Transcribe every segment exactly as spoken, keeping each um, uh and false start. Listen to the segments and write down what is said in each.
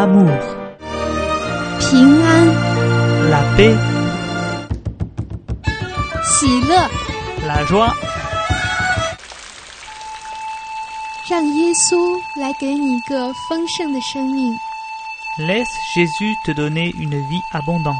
l'amour, 平安、 la paix, 喜乐， la joie. 让耶稣来给你一个丰盛的生命。 Laisse Jésus te donner une vie abondante.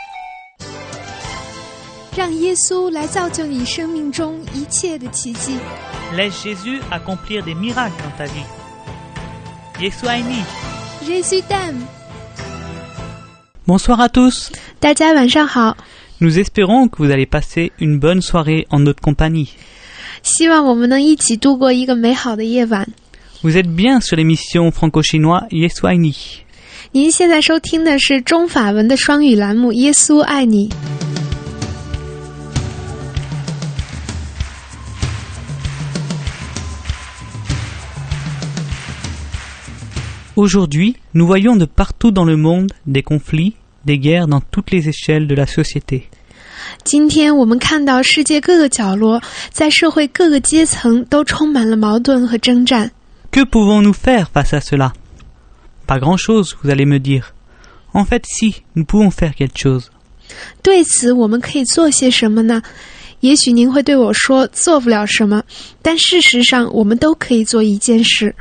让耶稣来造就你生命中一切的奇迹。 Laisse Jésus accomplir des miracles dans ta vie. Yesu aini. Jésus t'aime. Bonsoir à tous. 大家晚上好， Nous espérons que vous allez passer une bonne soirée en notre compagnie. 希望我们能一起度过一个美好的夜晚。 Vous êtes bien sur l'émission franco-chinois Yesu aini. 您现在收听的是中法文的双语栏目《耶稣爱你》。 Aujourd'hui, nous voyons de partout dans le monde des conflits, des guerres dans toutes les échelles de la société. 今天我们看到世界各个角落，在社会各个阶层都充满了矛盾和征战。 Que pouvons-nous faire face à cela? Pas grand-chose, vous allez me dire. En fait, si, nous pouvons faire quelque chose. 对此我们可以做些什么呢？也许您会对我说做不了什么，但事实上我们都可以做一件事。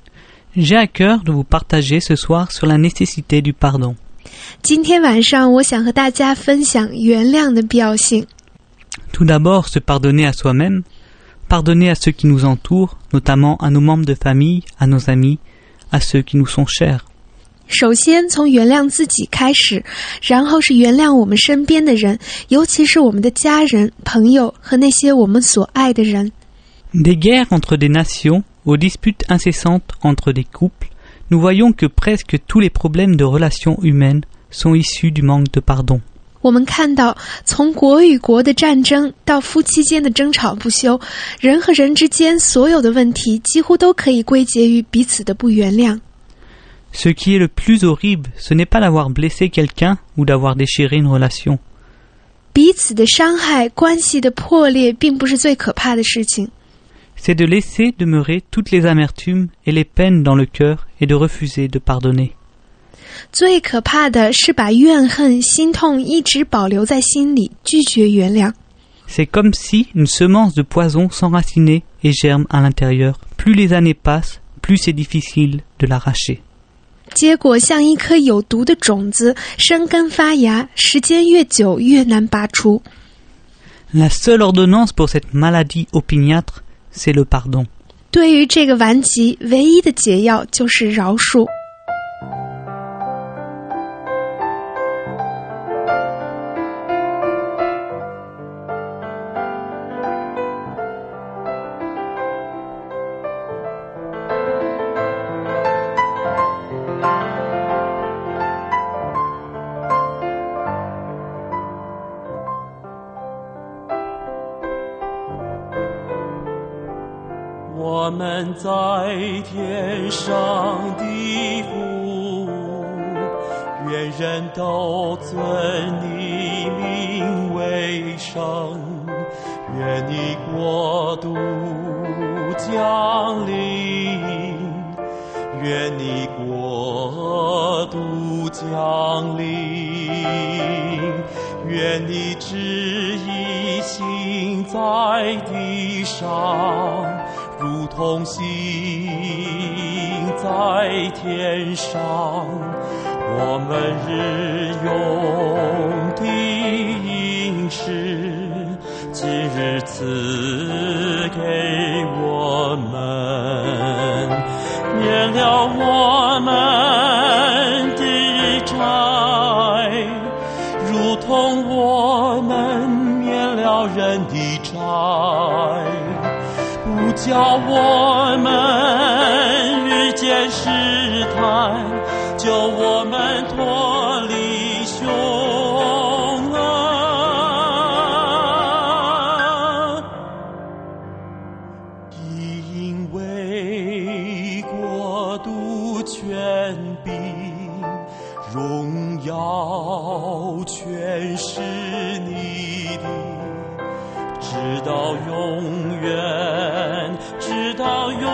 J'ai à cœur de vous partager ce soir sur la nécessité du pardon. 今天晚上我想和大家分享原谅的必要性。 Tout d'abord, se pardonner à soi-même, pardonner à ceux qui nous entourent, notamment à nos membres de famille, à nos amis, à ceux qui nous sont chers. 首先从原谅自己开始，然后是原谅我们身边的人，尤其是我们的家人、朋友和那些我们所爱的人。 Des guerres entre des nations, aux disputes incessantes entre des couples, nous voyons que presque tous les problèmes de relations humaines sont issus du manque de pardon. 我们看到，从国与国的战争到夫妻间的争吵不休，人和人之间所有的问题几乎都可以归结于彼此的不原谅。 Ce qui est le plus horrible, ce n'est pas d'avoir blessé quelqu'un ou d'avoir déchiré une relation. 彼此的伤害、关系的破裂，并不是最可怕的事情。 C'est de laisser demeurer toutes les amertumes et les peines dans le cœur et de refuser de pardonner. 最可怕的是把怨恨、心痛一直保留在心里，拒绝原谅。 C'est comme si une semence de poison s'enracinait et germe à l'intérieur. Plus les années passent, plus c'est difficile de l'arracher. 结果像一颗有毒的种子，生根发芽，时间越久越难拔出。 La seule ordonnance pour cette maladie opiniâtre, c'est le pardon. 对于这个顽疾，唯一的解药就是饶恕。 我们在天上的父，愿人都尊你名为圣，愿你国度降临，愿你国度降临，愿你旨意行在地上，如同行在天上。我们日用的饮食，今日赐给我们，免了我们的债，如同我们免了人的债。不叫我们遇见试探，救我们脱离凶恶。因为国度、权柄、荣耀，全是你的，直到永远，直到永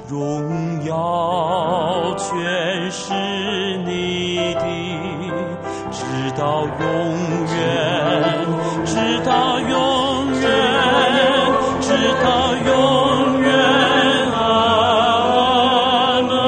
荣耀全是你的，直到永远，直到永远，直到永远。阿门。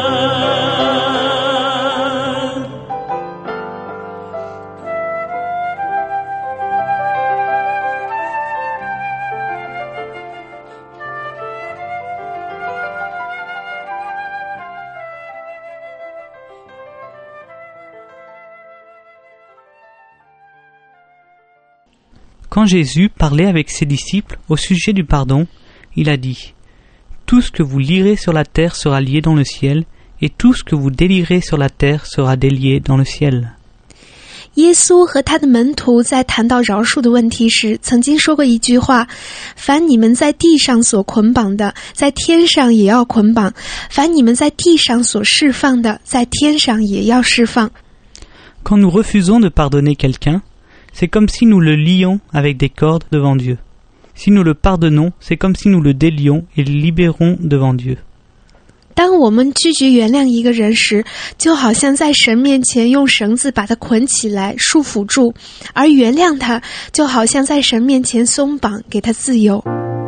Quand Jésus parlait avec ses disciples au sujet du pardon, il a dit « Tout ce que vous lierez sur la terre sera lié dans le ciel, et tout ce que vous délierez sur la terre sera délié dans le ciel。” 耶稣和他的门徒在谈到饶恕的问题时，曾经说过一句话：凡你们在地上所捆绑的，在天上也要捆绑；凡你们在地上所释放的，在天上也要释放。 Quand nous refusons de pardonner quelqu'un, c'est comme si nous le lions avec des cordes devant Dieu. Si nous le pardonnons, c'est comme si nous le délions et le libérons devant Dieu. 当我们拒绝原谅一个人时，就好像在神面前用绳子把他捆起来束缚住，而原谅他就好像在神面前松绑，给他自由。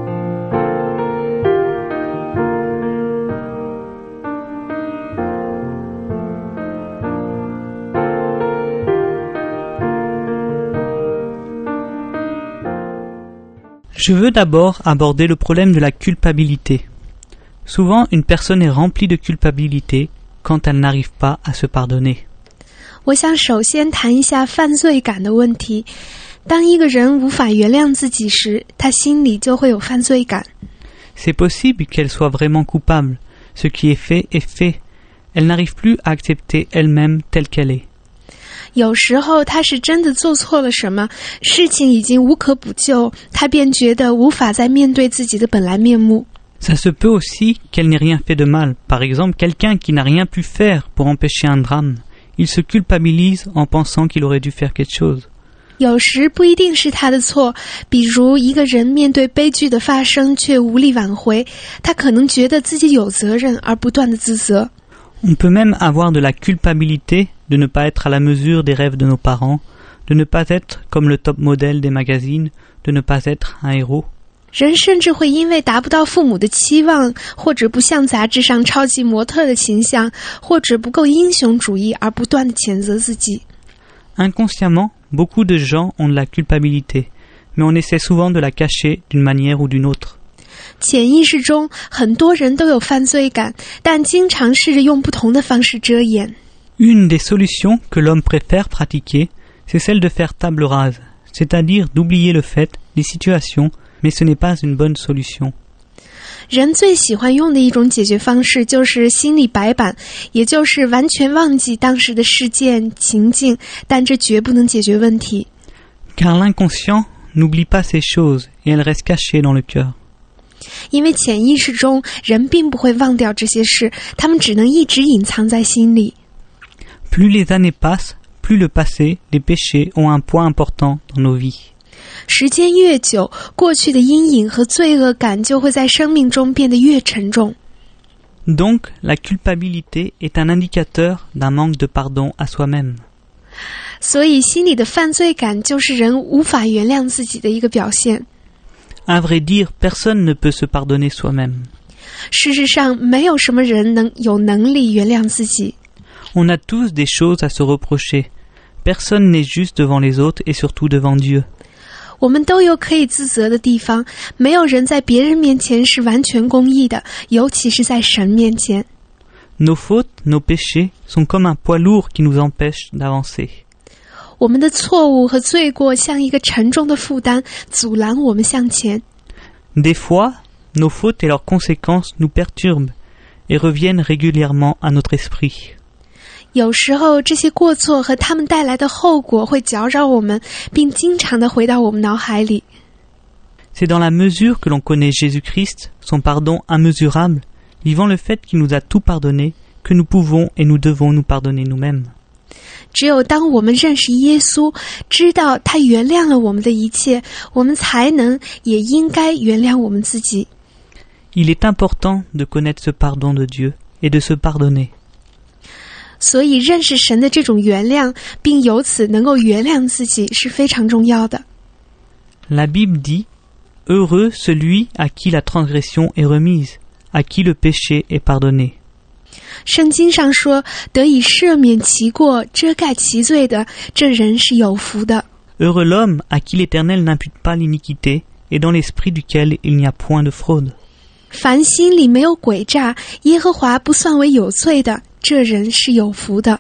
Je veux d'abord aborder le problème de la culpabilité. Souvent, une personne est remplie de culpabilité quand elle n'arrive pas à se pardonner. 我想首先谈一下犯罪感的问题。当一个人无法原谅自己时，他心里就会有犯罪感。 C'est possible qu'elle soit vraiment coupable. Ce qui est fait est fait. Elle n'arrive plus à accepter elle-même telle qu'elle est. 有时候他是真的做错了什么，事情已经无可补救，他便觉得无法再面对自己的本来面目。 Ça se peut aussi qu'elle n'ait rien fait de mal. Par exemple, quelqu'un qui n'a rien pu faire pour empêcher un drame. Il se culpabilise en pensant qu'il aurait dû faire quelque chose. 有时不一定是他的错，比如一个人面对悲剧的发生却无力挽回，他可能觉得自己有责任而不断的自责。 On peut même avoir de la culpabilité de ne pas être à la mesure des rêves de nos parents, de ne pas être comme le top modèle des magazines, de ne pas être un héros. 人甚至会因为达不到父母的期望，或者不像杂志上超级模特的形象，或者不够英雄主义而不断地谴责自己。 Inconsciemment, beaucoup de gens ont de la culpabilité, mais on essaie souvent de la cacher d'une manière ou d'une autre. 潜意识中，很多人都有犯罪感，但经常试着用不同的方式遮掩。 Une des solutions que l'homme préfère pratiquer, c'est celle de faire table rase, c'est-à-dire d'oublier le fait, les situations, mais ce n'est pas une bonne solution. 人最喜欢用的一种解决方式就是心理白板，也就是完全忘记当时的事件情境，但这绝不能解决问题。 Car l'inconscient n'oublie pas ces choses et elles restent cachées dans le cœur. 因为潜意识中人并不会忘掉这些事，他们只能一直隐藏在心里。 Plus les années passent, plus le passé, les péchés ont un poids important dans nos vies. 时间越久，过去的阴影和罪恶感就会在生命中变得越沉重。 Donc, la culpabilité est un indicateur d'un manque de pardon à soi-même. 所以，心里的犯罪感就是人无法原谅自己的一个表现。 À vrai dire, personne ne peut se pardonner soi-même. 事实上，没有什么人能有能力原谅自己。 On a tous des choses à se reprocher. Personne n'est juste devant les autres et surtout devant Dieu. 我们都有可以自责的地方，没有人在别人面前是完全公义的，尤其是在神面前。 Nos fautes, nos péchés sont comme un poids lourd qui nous empêche d'avancer. 我们的错误和罪过像一个沉重的负担，阻拦我们向前。 Des fois, nos fautes et leurs conséquences nous perturbent et reviennent régulièrement à notre esprit. 有时候，这些过错和他们带来的后果会搅扰我们，并经常地回到我们脑海里。 C'est dans la mesure que l'on connaît Jésus-Christ, son pardon immesurable, vivant le fait qu'il nous a tout pardonné, que nous pouvons et nous devons nous pardonner nous-mêmes. 只有当我们认识耶稣，知道他原谅了我们的一切，我们才能也应该原谅我们自己。 Il est important de connaître ce pardon de Dieu et de se pardonner. 所以认识神的这种原谅，并由此能够原谅自己是非常重要的。 La Bible dit « Heureux celui à qui la transgression est remise, à qui le péché est pardonné. » 圣经上说，得以赦免其过、遮盖其罪的，这人是有福的。 Heureux l'homme à qui l'Éternel n'impute pas l'iniquité et dans l'esprit duquel il n'y a point de fraude. 凡心里没有诡诈，耶和华不算为有罪的，这人是有福的。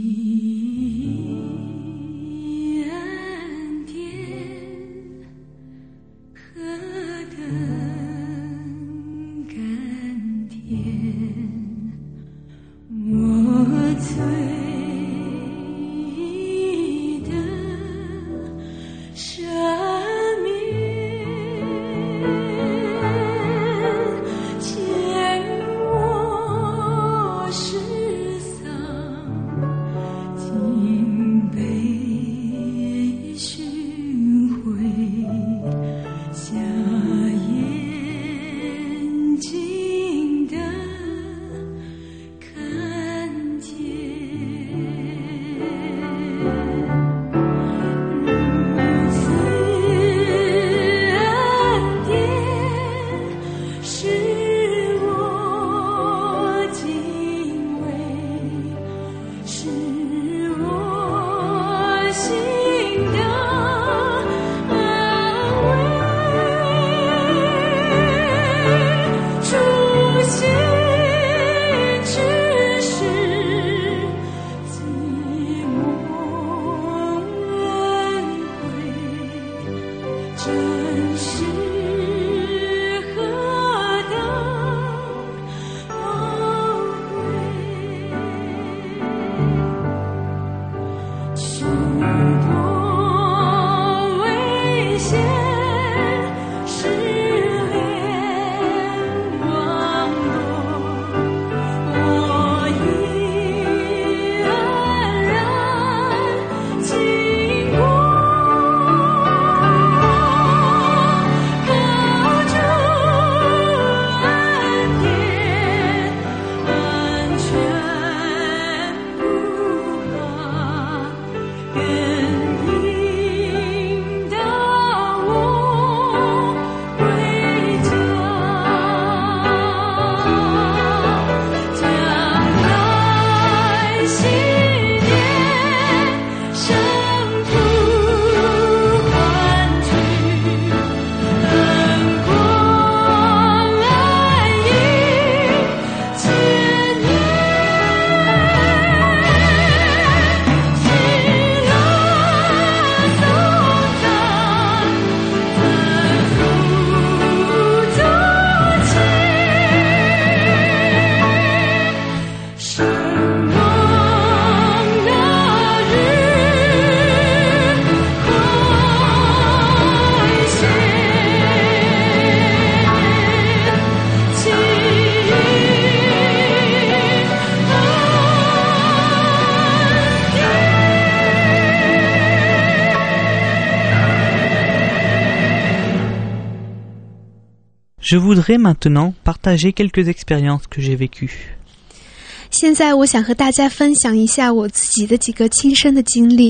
Je voudrais maintenant partager quelques expériences que j'ai vécues. 现在我想和大家分享一下我自己的几个亲身的经历。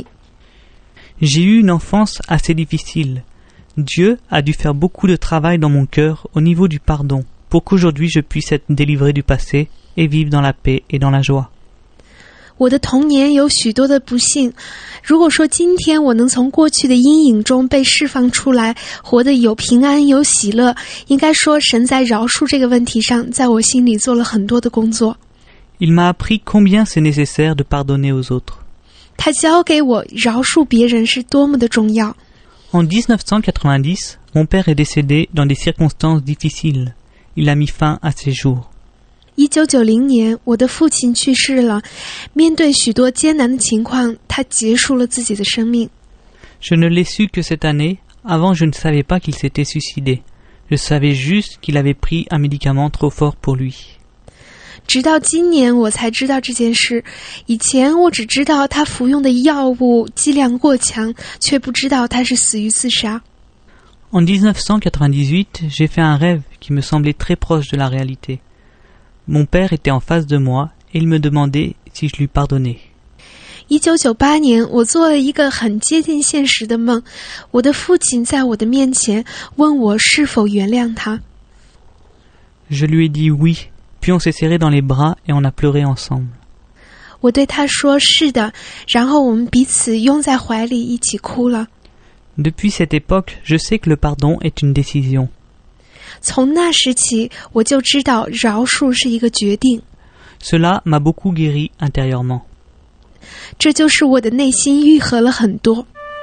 J'ai eu une enfance assez difficile. Dieu a dû faire beaucoup de travail dans mon cœur au niveau du pardon pour qu'aujourd'hui je puisse être délivré du passé et vivre dans la paix et dans la joie. 我的童年有许多的不幸，如果说今天我能从过去的阴影中被释放出来，活得有平安有喜乐，应该说神在饶恕这个问题上在我心里做了很多的工作。 Il m'a appris combien c'est nécessaire de pardonner aux autres. 他教给我饶恕别人是多么的重要。 En dix-neuf cent quatre-vingt-dix, mon père est décédé dans des circonstances difficiles. Il a mis fin à ses jours. 一九九零年，我的父亲去世了，面对许多艰难的情况，他结束了自己的生命。 Je ne l'ai su que cette année. Avant, je ne savais pas qu'il s'était suicidé. Je savais juste qu'il avait pris un médicament trop fort pour lui. 直到今年我才知道这件事，以前我只知道他服用的药物剂量过强，却不知道他是死于自杀。 En dix-neuf cent quatre-vingt-dix-huit, j'ai fait un rêve qui me semblait très proche de la réalité. Mon père était en face de moi et il me demandait si je lui pardonnais. 一九九八年，我做了一个很接近现实的梦，我的父亲在我的面前问我是否原谅他。 Je lui ai dit oui, puis on s'est serré dans les bras et on a pleuré ensemble. 我对他说是的，然后我们彼此拥在怀里一起哭了。 Depuis cette époque, je sais que le pardon est une décision. 从那时起，我就知道饶恕是一个决定。 Cela m'a beaucoup guéri intérieurement. 这就是我的内心愈合了很多。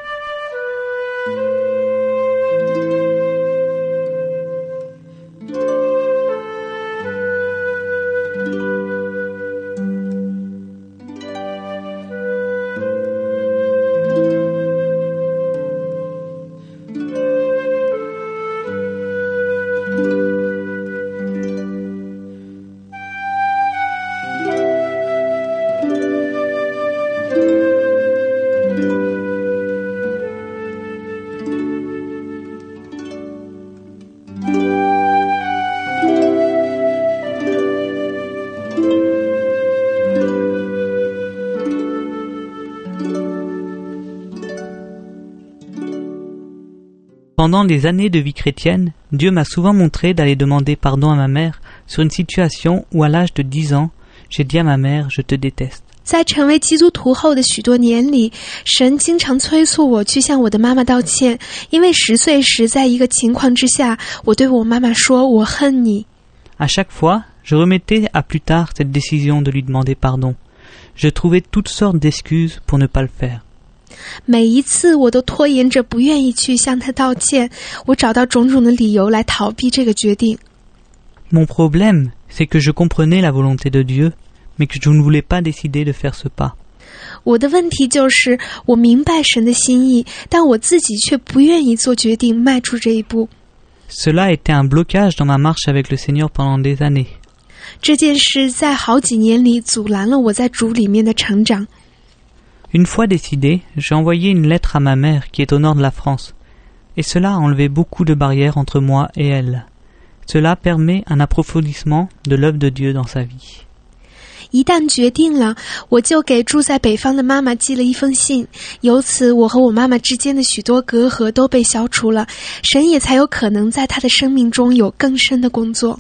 Pendant des années de vie chrétienne, Dieu m'a souvent montré d'aller demander pardon à ma mère sur une situation où à l'âge de dix ans, j'ai dit à ma mère, je te déteste. 在成为基督徒后的许多年里，神经常催促我去向我的妈妈道歉，因为十岁时在一个情况之下，我对我妈妈说我恨你。 À chaque fois, je remettais à plus tard cette décision de lui demander pardon. Je trouvais toutes sortes d'excuses pour ne pas le faire. 每一次我都拖延着不愿意去向他道歉，我找到种种的理由来逃避这个决定。 Mon problème, c'est que je comprenais la volonté de Dieu, mais que je ne voulais pas décider de faire ce pas. 我的问题就是我明白神的心意，但我自己却不愿意做决定迈出这一步。 Cela était un blocage dans ma marche avec le Seigneur pendant des années. 这件事在好几年里阻拦了我在主里面的成长。 Une fois décidé, j'ai envoyé une lettre à ma mère qui est au nord de la France, et cela a enlevé beaucoup de barrières entre moi et elle. Cela permet un approfondissement de l'œuvre de Dieu dans sa vie. 一旦决定了，我就给住在北方的妈妈寄了一封信，由此我和我妈妈之间的许多隔阂都被消除了，神也才有可能在她的生命中有更深的工作。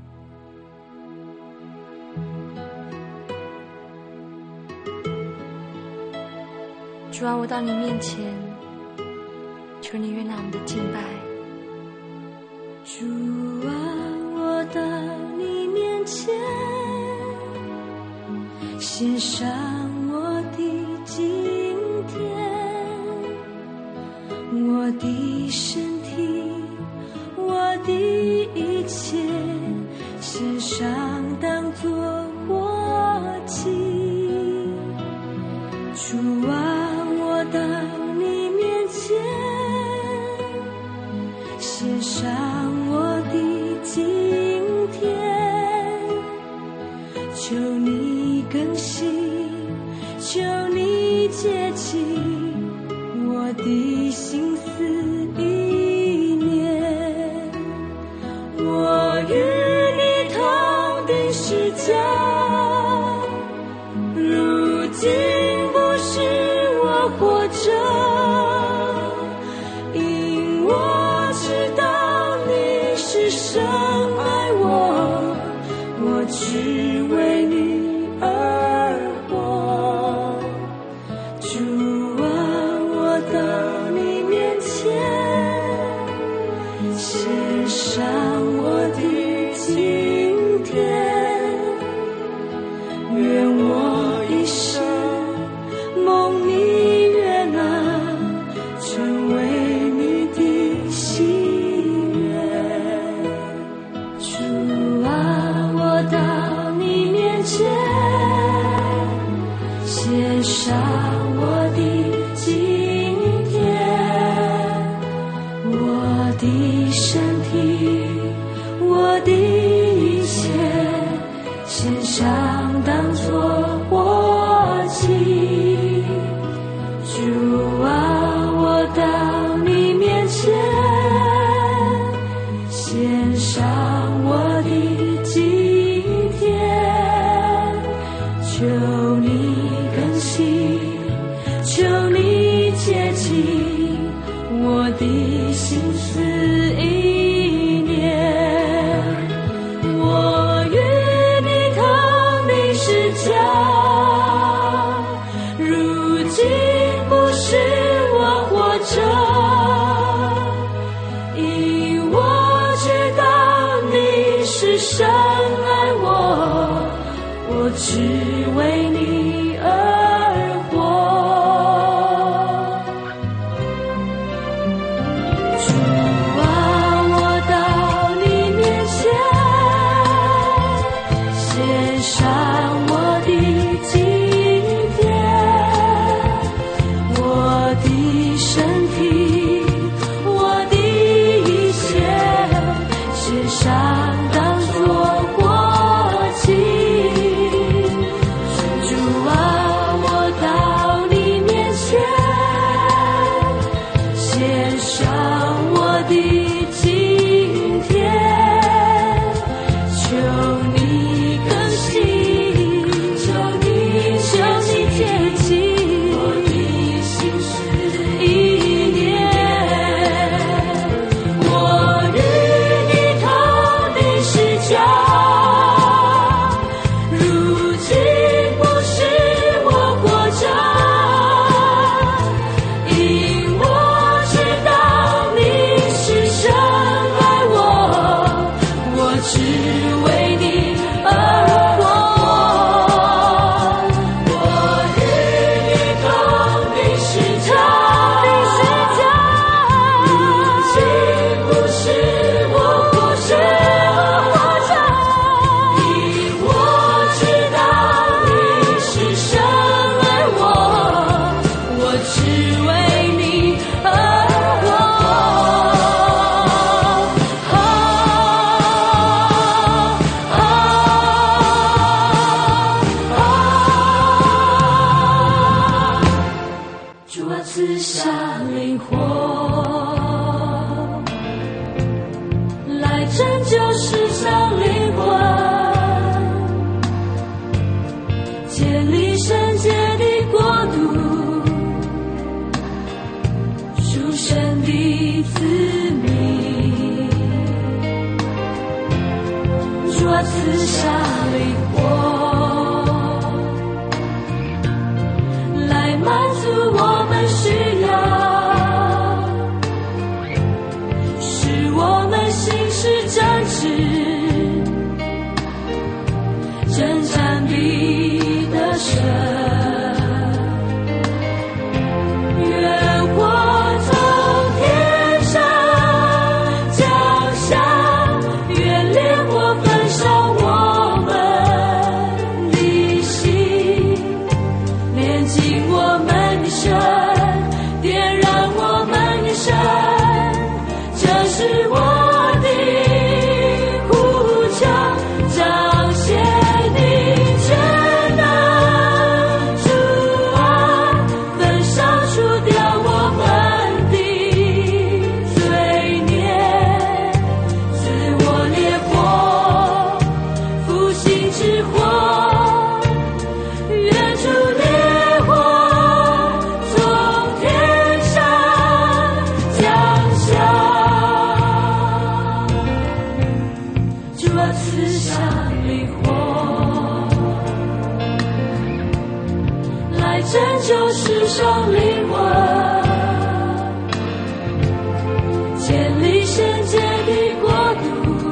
主啊，我到你面前，求你悦纳我们的敬拜。主啊，我到你面前，献上我的今天，我的身体，我的一切，献上当作活祭。主啊，到你面前，献上我的今天，求你更新，求你洁净我的心思意念。我与你同定十架，如今不是活着，因我知道你是深爱我，我只为你而活。主啊，我到你面前，献上我的今天，愿我一生蒙你献上我的今天，我的身体，我的一切，献上当作活祭。主啊，我到你面前。 只为你而活。主啊，我到你面前，献上我的今天，我的身体，我的一切，献上当作活祭。主啊，我到你面前，献上我的今天，求你更新，求你求你洁净我的心思意念。我与你同定是家，如今不是我活着，因我知道你是深爱我，我只为你而活。我与你同定是家，如今不是我活着，因我知道你是深爱我，我只为你而活。主啊，赐下灵火，来拯救世上灵魂，建立圣洁的国度，属神的子民。主啊，赐下灵火，来满足我们需要，使我们行事正直，征战必得胜。愿火从天上降下，愿烈火焚烧我们的心，炼净我们的身，点燃我们的身，这是我的呼求，彰显你全能。主啊，焚烧除掉我们的罪孽，自我烈火，复兴之火，愿主烈火从天上降下。主啊，赐下灵火，来拯救世上灵魂，建立圣洁的国度，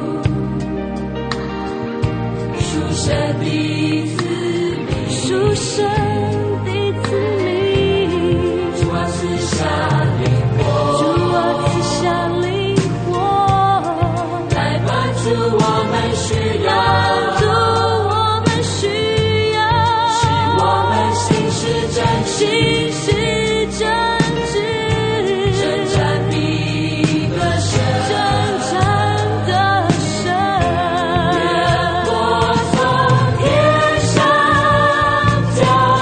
属神的子民，属神的子民。主啊，赐下灵火，主啊，赐下灵火，来满足我们需要，满足我们需要，使我们行事正直，行事正直，征战必得胜，征战得胜。愿火从天上降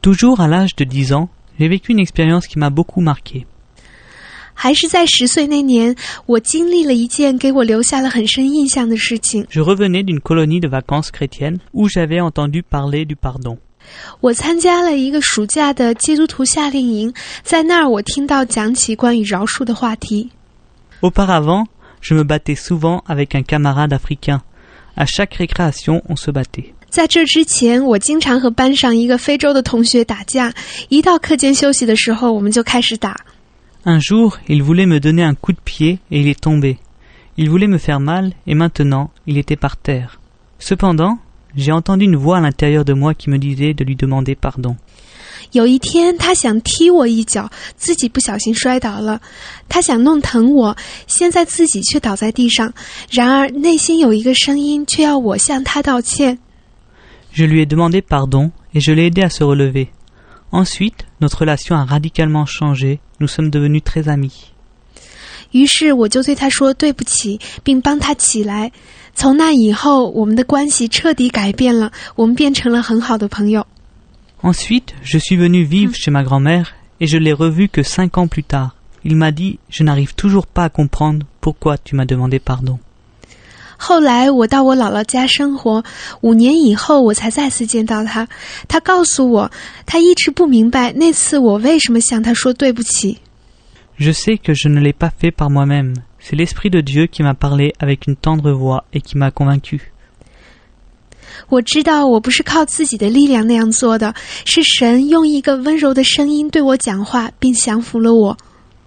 Toujours à l'âge de dix ans, j'ai vécu une expérience qui m'a beaucoup marqué. 还是在十岁那年，我经历了一件给我留下了很深印象的事情。 Je revenais d'une colonie de vacances chrétiennes où j'avais entendu parler du pardon. 我参加了一个暑假的基督徒夏令营，在那儿我听到讲起关于饶恕的话题。 Auparavant, je me battais souvent avec un camarade africain. À chaque récréation, on se battait. 在这之前，我经常和班上一个非洲的同学打架，一到课间休息的时候，我们就开始打。 Un jour, il voulait me donner un coup de pied et il est tombé. Il voulait me faire mal et maintenant, il était par terre. Cependant, j'ai entendu une voix à l'intérieur de moi qui me disait de lui demander pardon. 有一天，他想踢我一脚，自己不小心摔倒了。他想弄疼我，现在自己却倒在地上。然而，内心有一个声音却要我向他道歉。 Je lui ai demandé pardon et je l'ai aidé à se relever. Ensuite, notre relation a radicalement changé. Nous sommes devenus très amis. 于是我就对他说对不起，并帮他起来。从那以后，我们的关系彻底改变了，我们变成了很好的朋友。 Ensuite, je suis venu vivre chez ma grand-mère et je l'ai revu que cinq ans plus tard. Il m'a dit « Je n'arrive toujours pas à comprendre pourquoi tu m'as demandé pardon. » 后来我到我姥姥家生活，五年以后我才再次见到他。他告诉我，他一直不明白那次我为什么向他说对不起。 Je sais que je ne l'ai pas fait par moi-même. C'est l'Esprit de Dieu qui m'a parlé avec une tendre voix et qui m'a convaincu. 我知道我不是靠自己的力量那样做的，是神用一个温柔的声音对我讲话，并降服了我。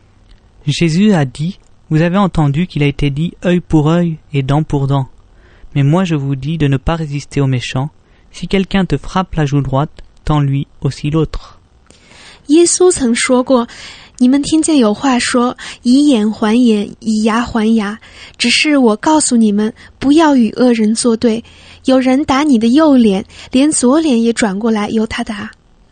Jésus a dit, vous avez entendu qu'il a été dit œil pour œil et dent pour dent. Mais moi je vous dis de ne pas résister aux méchants. Si quelqu'un te frappe la joue droite, tends-lui aussi l'autre. 耶稣曾说过，你们听见有话说，以眼还眼，以牙还牙。只是我告诉你们，不要与恶人作对。有人打你的右脸，连左脸也转过来由他打。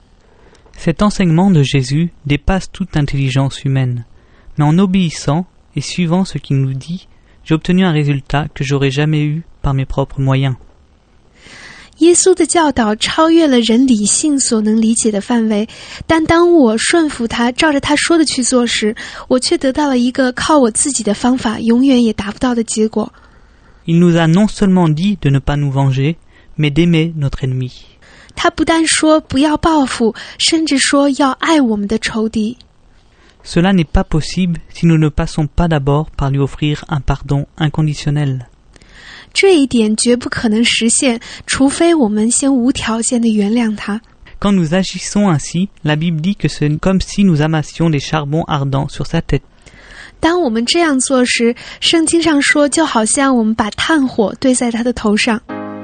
Cet enseignement de Jésus dépasse toute intelligence humaine. Mais en obéissant et suivant ce qu'il nous dit, j'ai obtenu un résultat que j'aurais jamais eu par mes propres moyens. 耶稣的教导超越了人理性所能理解的范围，但当我顺服他，照着他说的去做时，我却得到了一个靠我自己的方法永远也达不到的结果。 Il nous a non seulement dit de ne pas nous venger, mais d'aimer notre ennemi. 他不但说不要报复，甚至说要爱我们的仇敌。 Cela n'est pas possible si nous ne passons pas d'abord par lui offrir un pardon inconditionnel. 这一点绝不可能实现，除非我们先无条件地原谅他。 Quand nous agissons ainsi, la Bible dit que c'est comme si nous amassions des charbons ardents sur sa tête. 当我们这样做时，圣经上说，就好像我们把炭火堆在他的头上。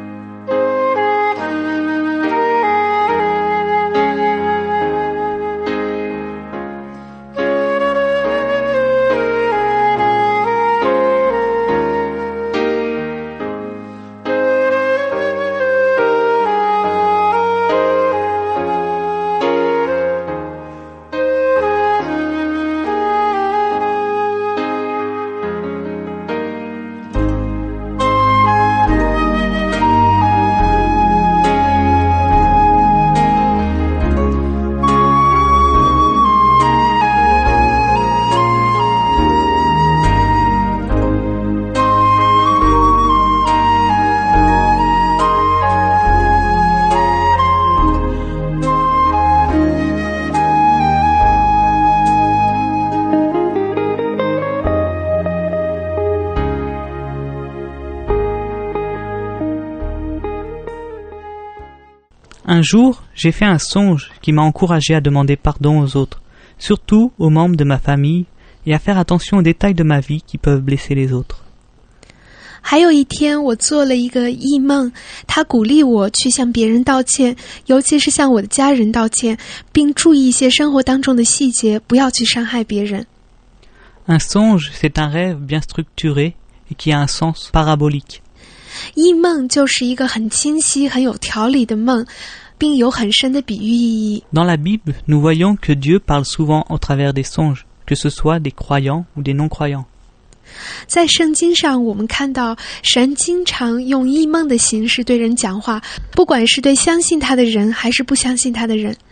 Un jour, j'ai fait un songe qui m'a encouragé à demander pardon aux autres, surtout aux membres de ma famille, et à faire attention aux détails de ma vie qui peuvent blesser les autres. 还有一天，我做了一个异梦，他鼓励我去向别人道歉，尤其是向我的家人道歉，并注意一些生活当中的细节，不要去伤害别人。 Un songe, c'est un rêve bien structuré et qui a un sens parabolique. 异梦就是一个很清晰、很有条理的梦，并有很深的比喻意义。 Dans la Bible, nous voyons que Dieu parle souvent au travers des songes, que ce soit des croyants ou des non-croyants. 在圣经上，我们看到神经常用异梦的形式对人讲话，不管是对相信他的人还是不相信他的人。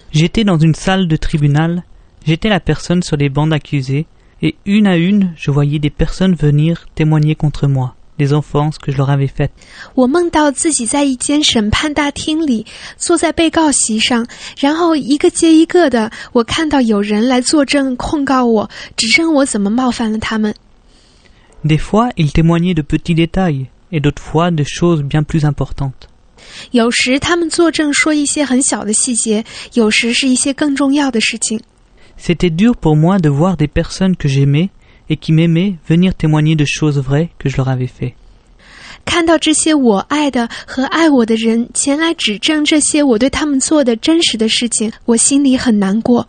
J'étais dans une salle de tribunal, j'étais la personne sur les bancs d'accusés, et une à une, je voyais des personnes venir témoigner contre moi, des offenses que je leur avais faites. 我梦到自己在一间审判大厅里，坐在被告席上，然后一个接一个的，我看到有人来作证控告我，指证我怎么冒犯了他们。 Des fois, ils témoignaient de petits détails, et d'autres fois de choses bien plus importantes. 有时他们作证说一些很小的细节，有时是一些更重要的事情。 C'était dur pour moi de voir des personnes que j'aimais et qui m'aimaient venir témoigner de choses vraies que je leur avais fait. 看到这些我爱的和爱我的人前来指证这些我对他们做的真实的事情，我心里很难过。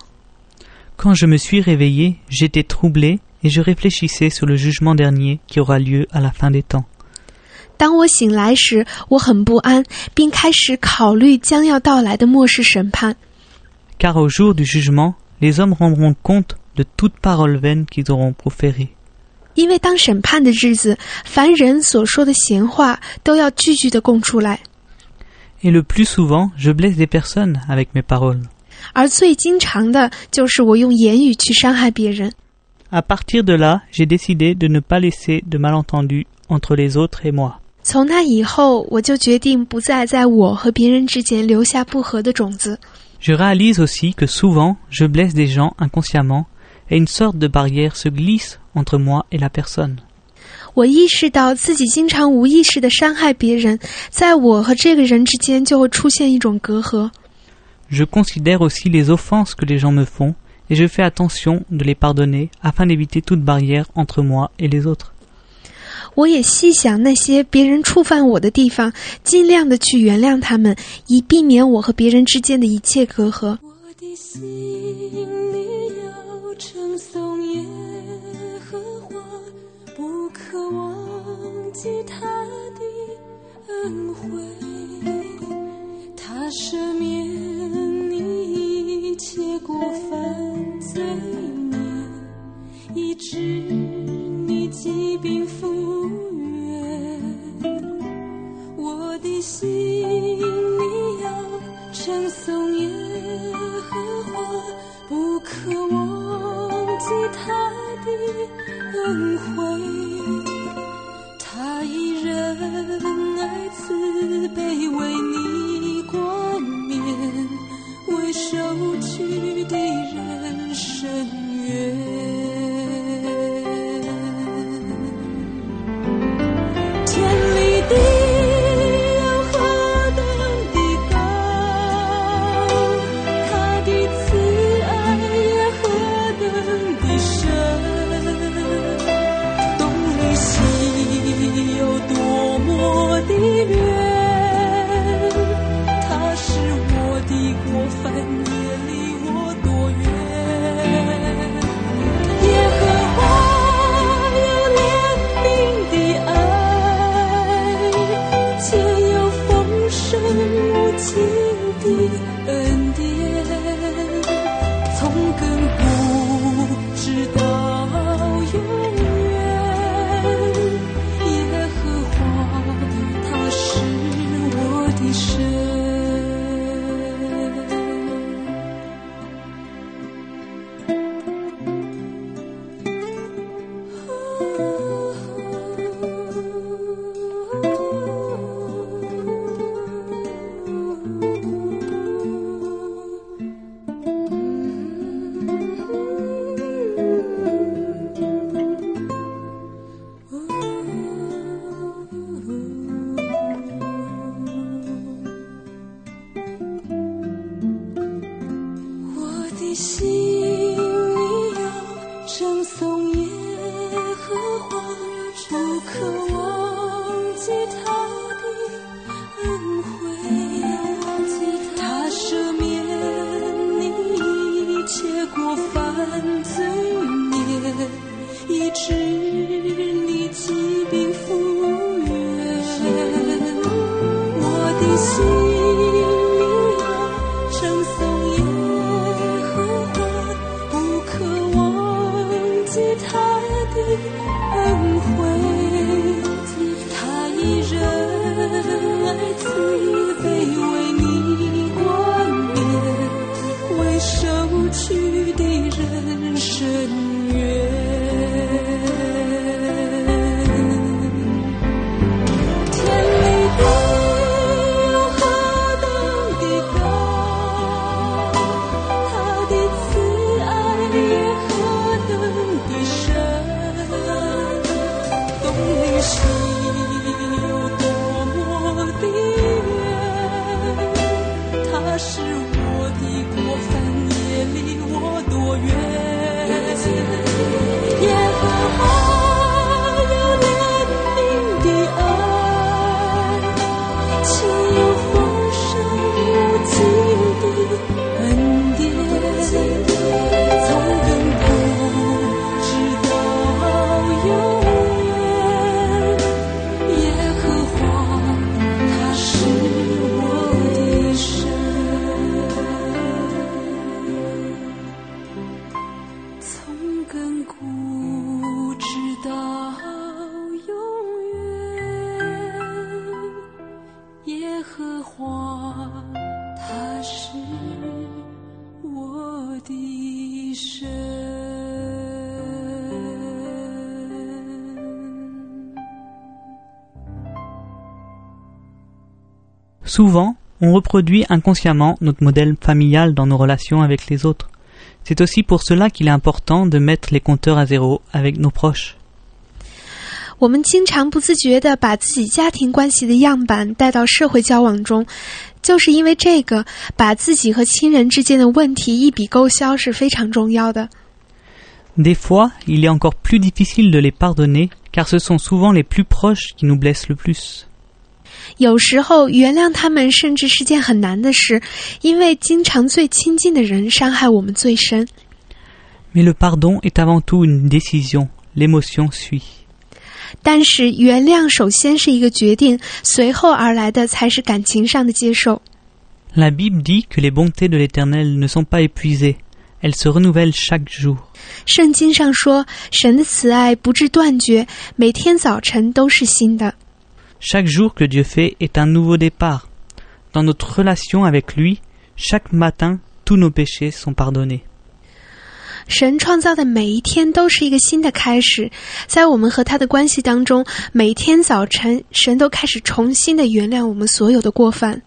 Quand je me suis réveillé, j'étais troublé et je réfléchissais sur le jugement dernier qui aura lieu à la fin des temps. 当我醒来时，我很不安，并开始考虑将要到来的末世审判。 Car au jour du jugement, les hommes rendront compte de toute parole vaine qu'ils auront proférée. 因为当审判的日子，凡人所说的闲话都要句句的供出来。 Et le plus souvent, je blesse des personnes avec mes paroles. 而最经常的就是我用言语去伤害别人。 À partir de là, j'ai décidé de ne pas laisser de malentendus entre les autres et moi. 从那以后，我就决定不再在我和别人之间留下不和的种子。 Je réalise aussi que souvent, je blesse des gens inconsciemment et une sorte de barrière se glisse entre moi et la personne. 我意识到自己经常无意识地伤害别人，在我和这个人之间就会出现一种隔阂。 Je considère aussi les offenses que les gens me font et je fais attention de les pardonner afin d'éviter toute barrière entre moi et les autres. 我也细想那些别人触犯我的地方，尽量的去原谅他们，以避免我和别人之间的一切隔阂。 我的心里要称颂耶和华，不可忘记他的恩惠，他赦免你一切过犯罪孽，医治你疾病复原。我的心里要称颂耶和华，不可忘记他的恩惠，他以仁爱慈悲为你冠冕，为受屈的人伸冤。心里要称颂耶和华， 的过犯也离我多远。耶和华有怜悯的爱，岂有丰盛无尽的恩典，从亘古直到永远。耶和华他是我的神，从亘古直到永远。耶和华他是我的神。 Souvent, on reproduit inconsciemment notre modèle familial dans nos relations avec les autres. C'est aussi pour cela qu'il est important de mettre les compteurs à zéro avec nos proches. 我们经常不自觉地把自己家庭关系的样板带到社会交往中，就是因为这个，把自己和亲人之间的问题一笔勾销是非常重要的。 Des fois, il est encore plus difficile de les pardonner, car ce sont souvent les plus proches qui nous blessent le plus. 有时候原谅他们甚至是件很难的事，因为经常最亲近的人伤害我们最深。 Mais le pardon est avant tout une décision, l'émotion suit. 但是原谅首先是一个决定，随后而来的才是感情上的接受。 La Bible dit que les bontés de l'Éternel ne sont pas épuisées, elles se renouvellent chaque jour. 圣经上说，神的慈爱不致断绝，每天早晨都是新的。 Chaque jour que Dieu fait est un nouveau départ. Dans notre relation avec lui, chaque matin, tous nos péchés sont pardonnés. 神创造的每一天都是一个新的开始，在我们和他的关系当中，每天早晨，神都开始重新的原谅我们所有的过犯。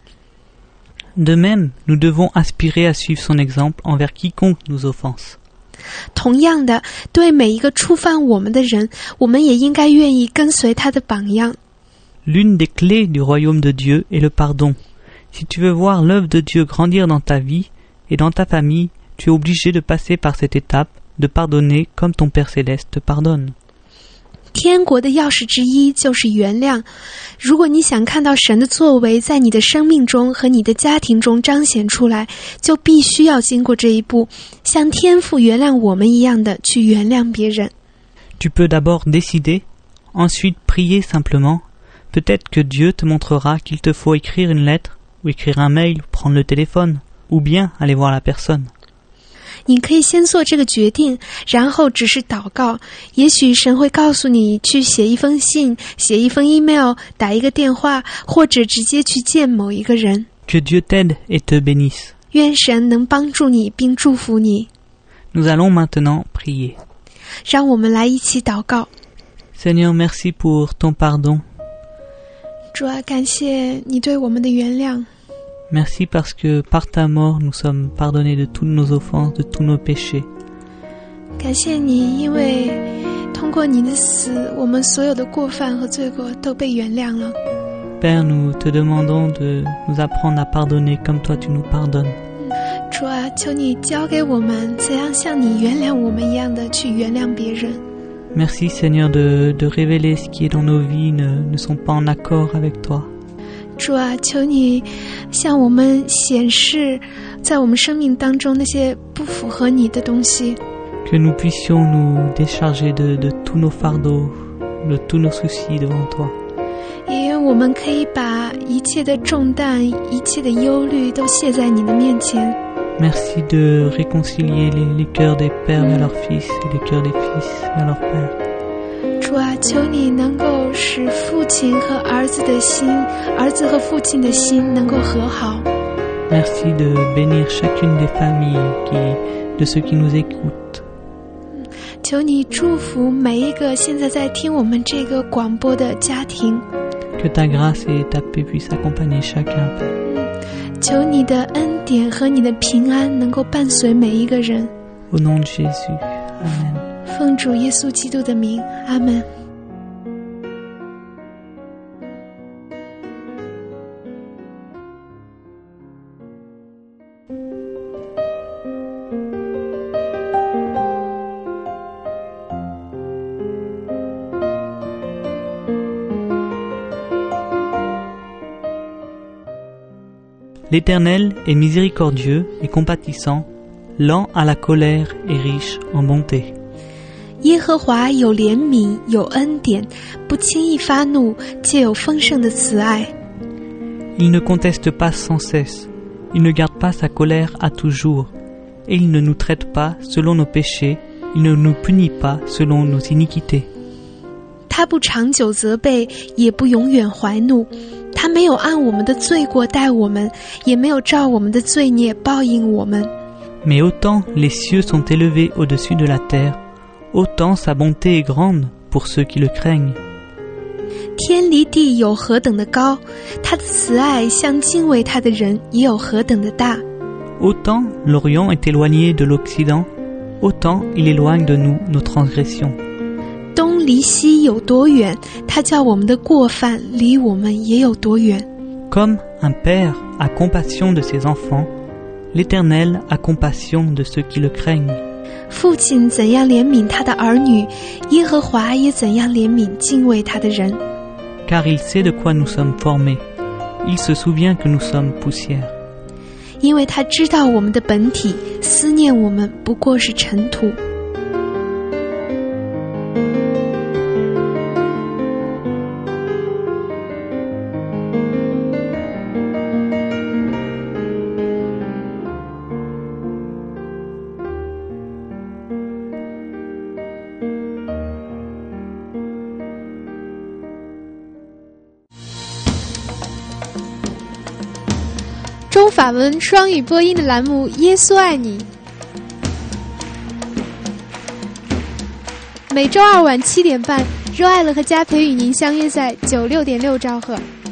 De même, nous devons aspirer à suivre son exemple envers quiconque nous offense. 同样的，对每一个触犯我们的人，我们也应该愿意跟随他的榜样。 L'une des clés du royaume de Dieu est le pardon. Si tu veux voir l'œuvre de Dieu grandir dans ta vie et dans ta famille, tu es obligé de passer par cette étape, de pardonner comme ton Père Céleste te pardonne. 天国的钥匙之一就是原谅。如果你想看到神的作为在你的生命中和你的家庭中彰显出来，就必须要经过这一步，像天父原谅我们一样的去原谅别人。 Tu peux d'abord décider, ensuite prier simplement.Peut-être que Dieu te montrera qu'il te faut écrire une lettre, ou écrire un mail, ou prendre le téléphone, ou bien aller voir la personne. 你可以先做这个决定，然后只是祷告。也许神会告诉你去写一封信，写一封 email， 打一个电话，或者直接去见某一个人。 Que Dieu t'aide et te bénisse. 愿神能帮助你并祝福你。 Nous allons maintenant prier. 让我们来一起祷告。 Seigneur, merci pour ton pardon. 主啊，感谢你对我们的原谅。 Merci parce que par ta mort, nous sommes pardonnés de toutes nos offenses, de tous nos péchés. 感谢你，因为通过你的死，我们所有的过犯和罪过都被原谅了。 Père, nous te demandons de nous apprendre à pardonner comme toi tu nous pardonnes. 主啊，求你教给我们怎样像你原谅我们一样的去原谅别人。 Merci Seigneur de, de révéler ce qui est dans nos vies ne, ne sont pas en accord avec toi. 主啊，求你向我们显示在我们生命当中那些不符合你的东西。 Que nous puissions nous décharger de, de tous nos fardeaux, de tous nos soucis devant toi. 也愿我们可以把一切的重担、一切的忧虑都卸在你的面前。 Merci de réconcilier les, les cœurs des pères vers leurs fils et les cœurs des fils vers leurs pères. 主啊，求你能够使父亲和儿子的心，儿子和父亲的心能够和好。 Merci de bénir chacune des familles qui, de ceux qui nous écoutent. 求你祝福每一个现在在听我们这个广播的家庭。 Que ta grâce et ta paix puissent accompagner chacun. 求你的恩典和你的平安能够伴随每一个人。 Au nom de Jésus. Amen. 奉主耶稣基督的名，阿们。 L'Éternel est miséricordieux et compatissant, lent à la colère et riche en bonté. 耶和华有怜悯，有恩典，不轻易发怒，且有丰盛的慈爱。 Il ne conteste pas sans cesse, il ne garde pas sa colère à toujours, et il ne nous traite pas selon nos péchés, il ne nous punit pas selon nos iniquités. 他不长久责备，也不永远怀怒。他没有按我们的罪过待我们，也没有照我们的罪孽报应我们。 Mais autant les cieux sont élevés au-dessus de la terre, autant sa bonté est grande pour ceux qui le craignent. 天离地有何等的高，他的慈爱向敬畏他的人也有何等的大。 Autant l'Orient est éloigné de l'Occident, autant il éloigne de nous nos transgressions. 东离西有多远，他叫我们的过犯离我们也有多远。 Comme un père a compassion de ses enfants, l'Éternel a compassion de ceux qui le craignent. 父亲怎样怜悯他的儿女，耶和华也怎样怜悯敬畏他的人。 Car il sait de quoi nous sommes formés. Il se souvient que nous sommes poussière. 因为他知道我们的本体，思念我们不过是尘土。 中法文双语播音的栏目《耶稣爱你》，每周二晚七点半，若爱了和佳培与您相约在九六点六兆赫。